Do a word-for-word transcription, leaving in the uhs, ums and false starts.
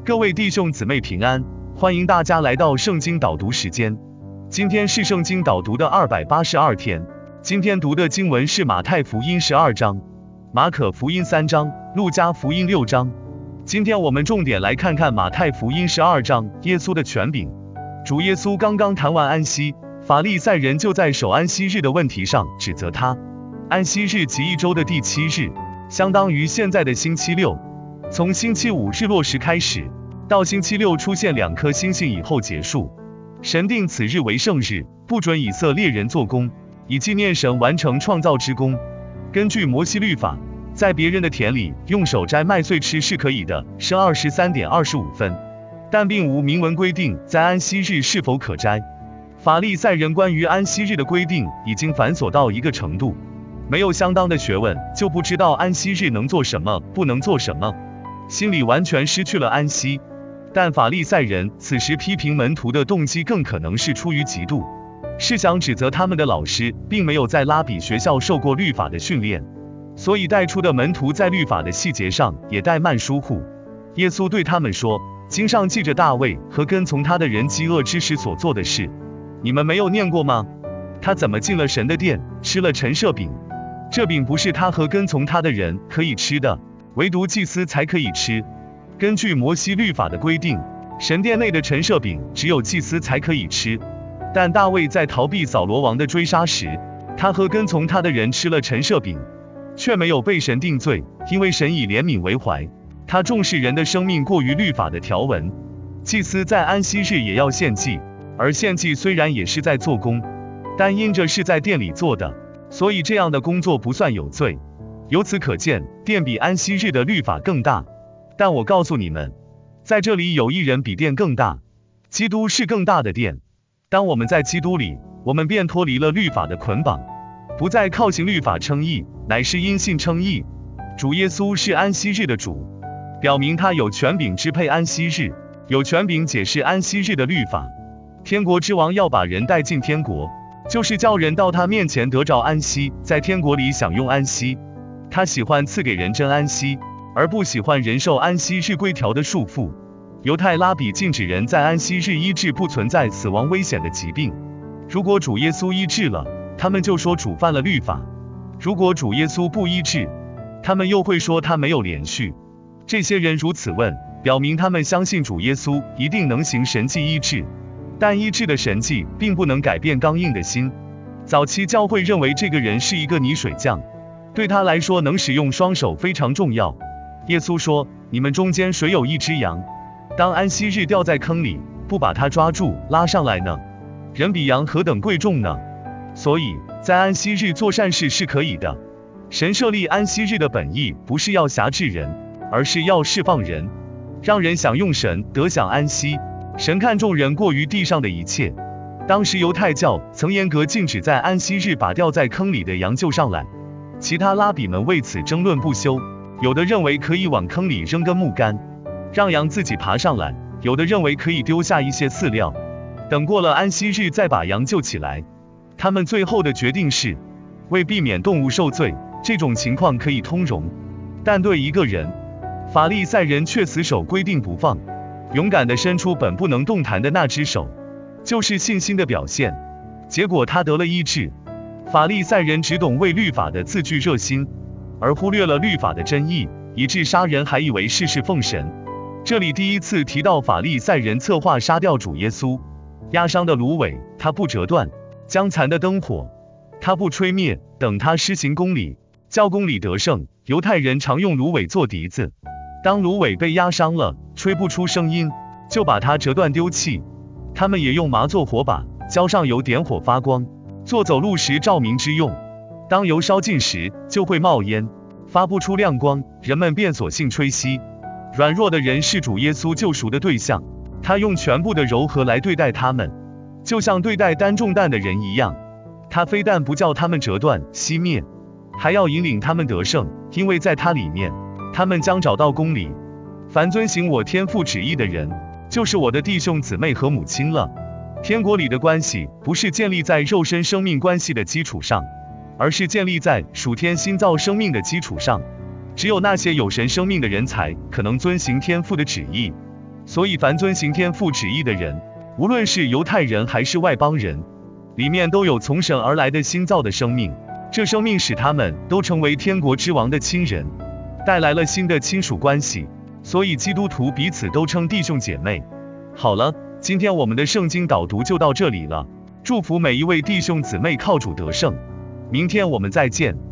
各位弟兄姊妹平安，欢迎大家来到圣经导读时间。今天是圣经导读的二百八十二天，今天读的经文是马太福音十二章、马可福音三章、路加福音六章。今天我们重点来看看马太福音十二章，耶稣的权柄。主耶稣刚刚谈完安息，法利赛人就在守安息日的问题上指责他。安息日即一周的第七日，相当于现在的星期六。从星期五日落时开始，到星期六出现两颗星星以后结束。神定此日为圣日，不准以色列人做工，以纪念神完成创造之功。根据摩西律法，在别人的田里用手摘麦穗吃是可以的，是二十三点二十五分，但并无明文规定在安息日是否可摘。法利赛人关于安息日的规定已经繁琐到一个程度，没有相当的学问，就不知道安息日能做什么，不能做什么，心里完全失去了安息。但法利赛人此时批评门徒的动机更可能是出于嫉妒，是想指责他们的老师并没有在拉比学校受过律法的训练，所以带出的门徒在律法的细节上也怠慢疏忽。耶稣对他们说，经上记着大卫和跟从他的人饥饿之时所做的事，你们没有念过吗？他怎么进了神的殿，吃了陈设饼？这饼不是他和跟从他的人可以吃的，唯独祭司才可以吃。根据摩西律法的规定，神殿内的陈设饼只有祭司才可以吃。但大卫在逃避扫罗王的追杀时，他和跟从他的人吃了陈设饼，却没有被神定罪，因为神以怜悯为怀，他重视人的生命过于律法的条文。祭司在安息日也要献祭，而献祭虽然也是在做工，但因着是在殿里做的，所以这样的工作不算有罪。由此可见，殿比安息日的律法更大。但我告诉你们，在这里有一人比殿更大，基督是更大的殿。当我们在基督里，我们便脱离了律法的捆绑，不再靠行律法称义，乃是因信称义。主耶稣是安息日的主，表明他有权柄支配安息日，有权柄解释安息日的律法。天国之王要把人带进天国，就是叫人到他面前得着安息，在天国里享用安息。他喜欢赐给人真安息，而不喜欢人受安息日规条的束缚。犹太拉比禁止人在安息日医治不存在死亡危险的疾病。如果主耶稣医治了，他们就说主犯了律法；如果主耶稣不医治，他们又会说他没有连续。这些人如此问，表明他们相信主耶稣一定能行神迹医治，但医治的神迹并不能改变刚硬的心。早期教会认为这个人是一个泥水匠，对他来说能使用双手非常重要。耶稣说，你们中间谁有一只羊，当安息日掉在坑里，不把它抓住拉上来呢？人比羊何等贵重呢？所以在安息日做善事是可以的。神设立安息日的本意不是要辖制人，而是要释放人，让人享用神，得享安息。神看重人过于地上的一切。当时犹太教曾严格禁止在安息日把掉在坑里的羊救上来，其他拉比们为此争论不休。有的认为可以往坑里扔根木杆，让羊自己爬上来；有的认为可以丢下一些饲料，等过了安息日再把羊救起来。他们最后的决定是，为避免动物受罪，这种情况可以通融，但对一个人，法利赛人却死守规定不放，勇敢地伸出本不能动弹的那只手，就是信心的表现。结果他得了医治。法利赛人只懂为律法的字句热心，而忽略了律法的真意，以致杀人还以为事事奉神。这里第一次提到法利赛人策划杀掉主耶稣。压伤的芦苇他不折断，将残的灯火他不吹灭，等他施行公理，叫公理得胜。犹太人常用芦苇做笛子，当芦苇被压伤了，吹不出声音，就把它折断丢弃。他们也用麻做火把，浇上油点火发光，做走路时照明之用。当油烧尽时，就会冒烟，发不出亮光，人们便索性吹熄。软弱的人是主耶稣救赎的对象，他用全部的柔和来对待他们，就像对待担重担的人一样。他非但不叫他们折断熄灭，还要引领他们得胜，因为在他里面，他们将找到公理。凡遵行我天父旨意的人，就是我的弟兄姊妹和母亲了。天国里的关系不是建立在肉身生命关系的基础上，而是建立在属天新造生命的基础上。只有那些有神生命的人才可能遵行天父的旨意。 所以凡遵行天父旨意的人，无论是犹太人还是外邦人，里面都有从神而来的新造的生命，这生命使他们都成为天国之王的亲人，带来了新的亲属关系，所以基督徒彼此都称弟兄姐妹。好了，今天我们的圣经导读就到这里了，祝福每一位弟兄姊妹靠主得胜，明天我们再见。